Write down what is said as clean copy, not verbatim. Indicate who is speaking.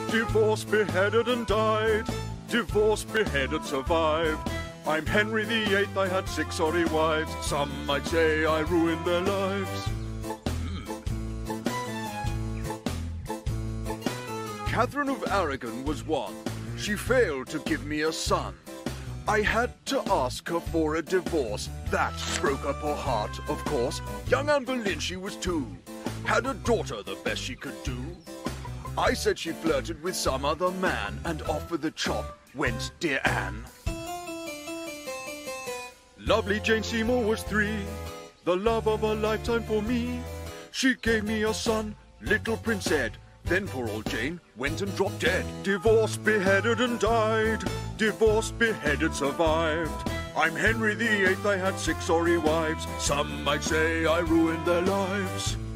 Speaker 1: Divorced, beheaded and died. Divorced, beheaded, survived. I'm Henry VIII, I had 6 sorry wives. Some might say I ruined their lives. Catherine of Aragon was one. She failed to give me a son. I had to ask her for a divorce. That broke up her heart, of course. Young Anne Boleyn, she was 2. Had a daughter, the best she could do. I said she flirted with some other man, and off with the chop went dear Anne. Lovely Jane Seymour was 3, the love of a lifetime for me. She gave me a son, little Prince Ed. Then poor old Jane went and dropped dead. Divorced, beheaded and died. Divorced, beheaded, survived. I'm Henry VIII, I had 6 sorry wives. Some might say I ruined their lives.